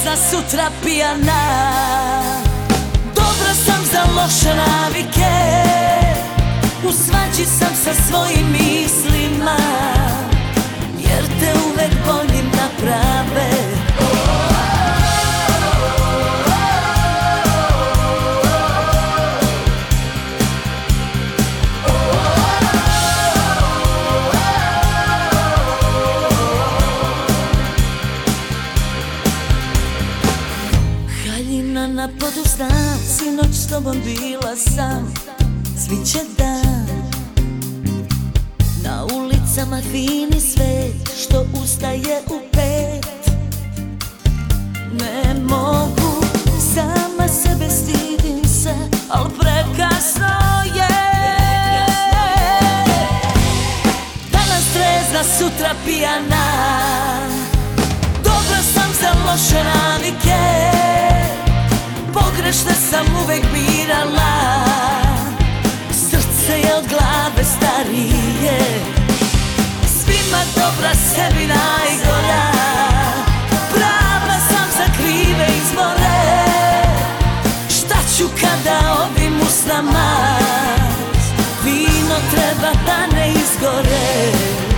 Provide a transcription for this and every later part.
trezna, sutra pijana. Dobra sam za loše navike, u svađi sam sa svojim mislima, jer te uvek volim na prave. Haljina na podu zna, sinoć s tobom bila sam, sviće dan. Na ulicama fini svet, što ustaje u 5. Ne mogu, sama sebe stidim se, al prekasno je. Danas trezna, sutra pijana. Dobra sam za loše navike, pogrešne sam uvek birala. Srce je od glave starije, svima dobra, sebi najgora. Prava sam za krive izbore, šta ću kada ovim usnama vino treba da ne izgore.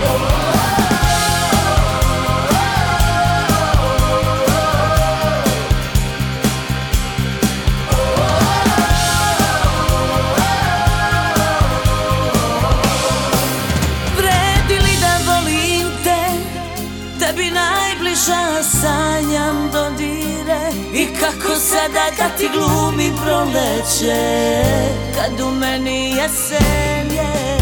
Tebi najbliža sanjam dodire, i kako sada da ti glumim proleće, kad u meni jesen je.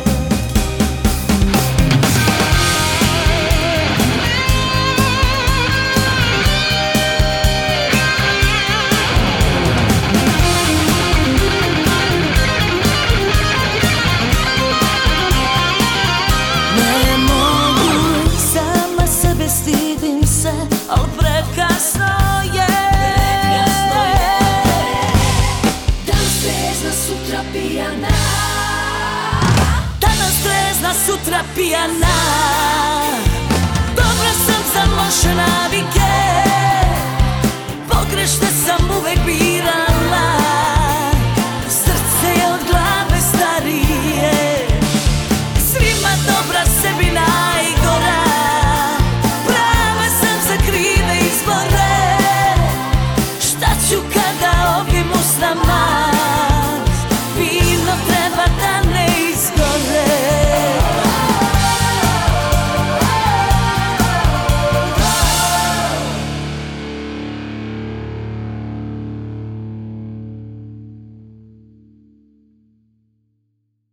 Stidim se, al prekasno je. Danas trezna, sutra pijana. Danas trezna, sutra pijana. Dobra sam za loše navike, pogrešne sam uvek birala.